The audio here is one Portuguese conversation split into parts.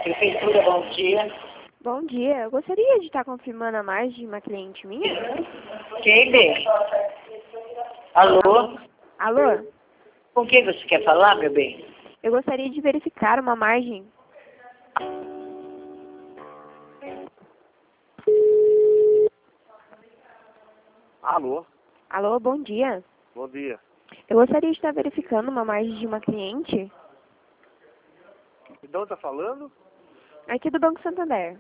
Prefeitura, bom dia. Bom dia, eu gostaria de estar confirmando a margem de uma cliente minha. Quem, bem? Alô? Alô? Com quem você quer falar, meu bem? Eu gostaria de verificar uma margem. Alô? Alô, bom dia. Bom dia. Eu gostaria de estar verificando uma margem de uma cliente De onde tá falando? aqui do Banco Santander.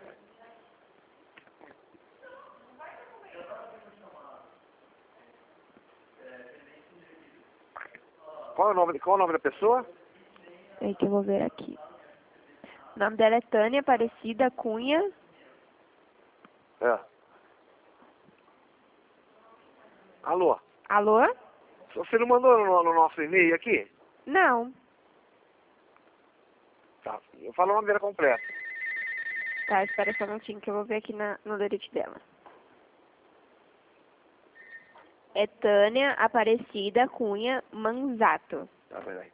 Qual é o nome da pessoa? É que eu vou ver aqui. O nome dela é Tânia Aparecida Cunha. É. Alô? Alô? Você não mandou no nosso e-mail aqui? Não. Tá. Eu falo o nome dela completo. Tá, espera só um minutinho que eu vou ver aqui no lerite dela. É Tânia Aparecida Cunha Manzato. Tá, peraí.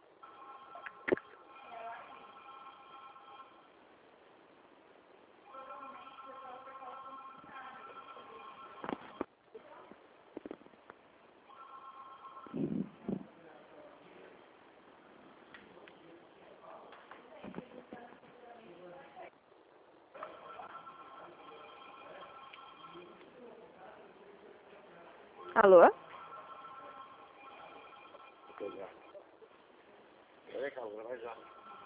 Alô? Peraí, calma, vai já.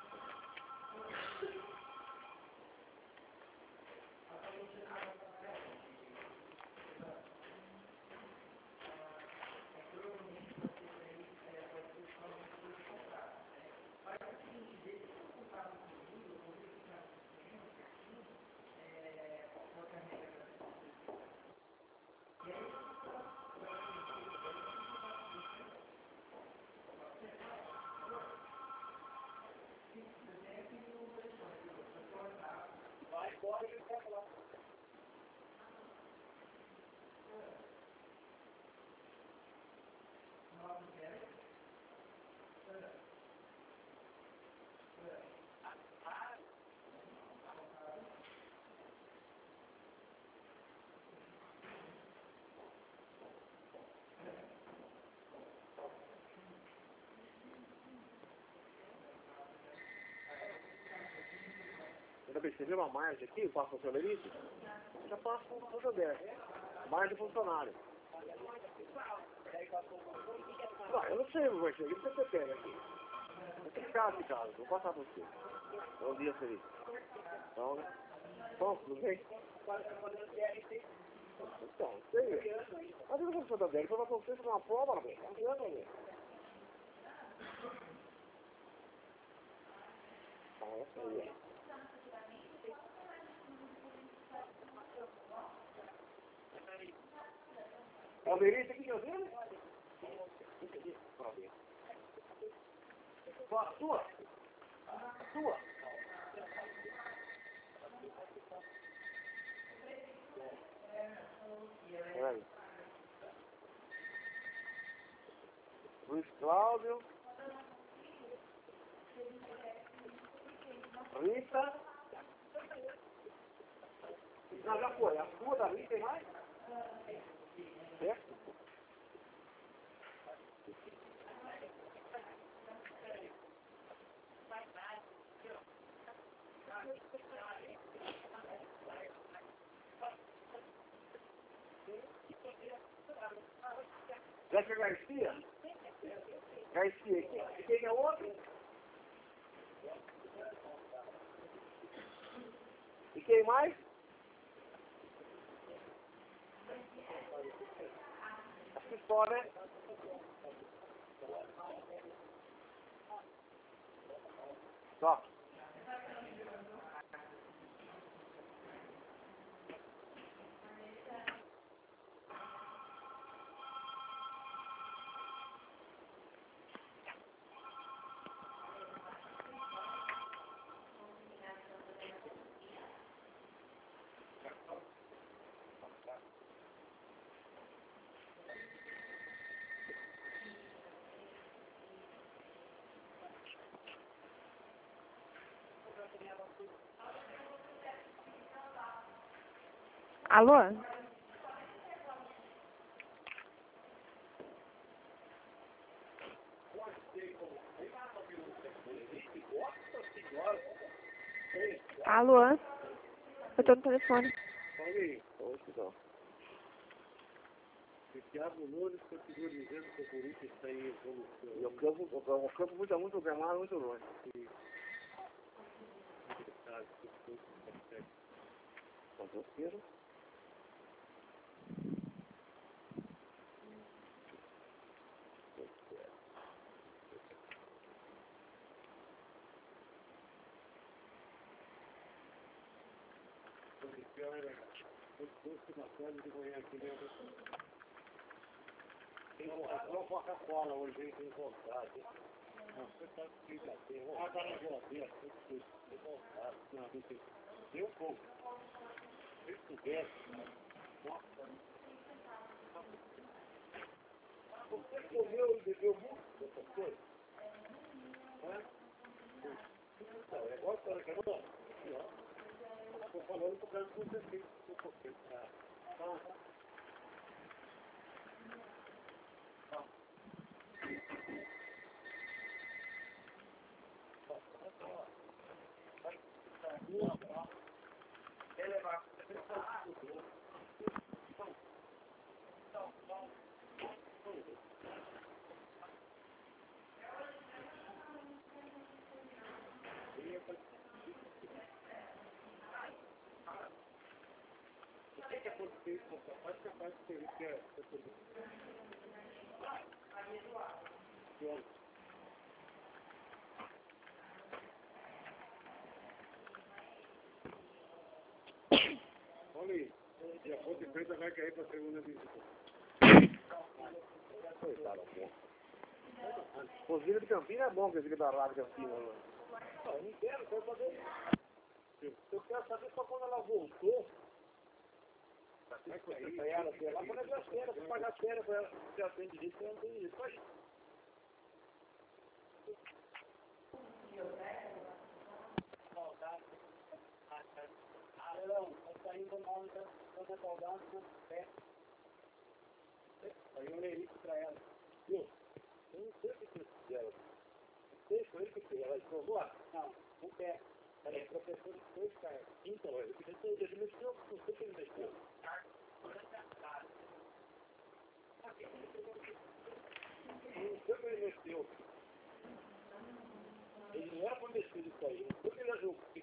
Você viu uma margem aqui? Eu passo o seu lerite? Já passo com o seu débito. Margem funcionário. Não, eu não sei, mas o que você pega aqui? Eu tenho casa de casa, vou passar pra você. Bom dia, feliz. Então, né? Bom, tudo bem? Então, sei. Mas eu não vou fazer débito, eu vou fazer uma prova, não vem. Não adianta, velho. Ah, eu sei. É o lerite aqui que eu tenho? Sua? Sua? Peraí. Luiz Cláudio. Rita. Não, já foi. A sua da Rita tem mais? Certo? Zeca Garcia? Garcia. E quem é outro? E quem mais? Acho que só, né? Só. Alô? Alô? Eu tô no telefone. Oi, então. O Thiago Nunes continua dizendo que o Corinthians está em evolução. E o campo muito gramado, muito longe. Com certeza. Tem uma Coca-Cola hoje, hein? Tem vontade. Você tá tem água na geladeira, tem vontade. Não tem. Eu como. Se pudesse, nossa. Você comeu e bebeu muito dessas coisas? É igual para que não? Estou falando por causa que você fez. Olha aí, e a Ponte Preta vai cair para a segunda divisão. Coitado, pô. O Vila de Campina é bom que esse da Rádio Campina, mano. Não quero saber. Eu quero saber só quando ela voltou. Como é que você sai ela? Lá quando ela as férias, você pagar as férias para ela. Você atende direito, você não tem direito. Só isso. Não, está indo mal, está saudade do pé. Aí eu leio isso para ela. Eu não sei o que você fizeram. Deixa ele que ela escovou? Não, o pé. Ela é professora de dois caras. Então, ele mexeu, não sei o que ele mexeu. Não sei o que ele mexeu. Ele não era para mexer isso aí. Não sei o que ele ajudou.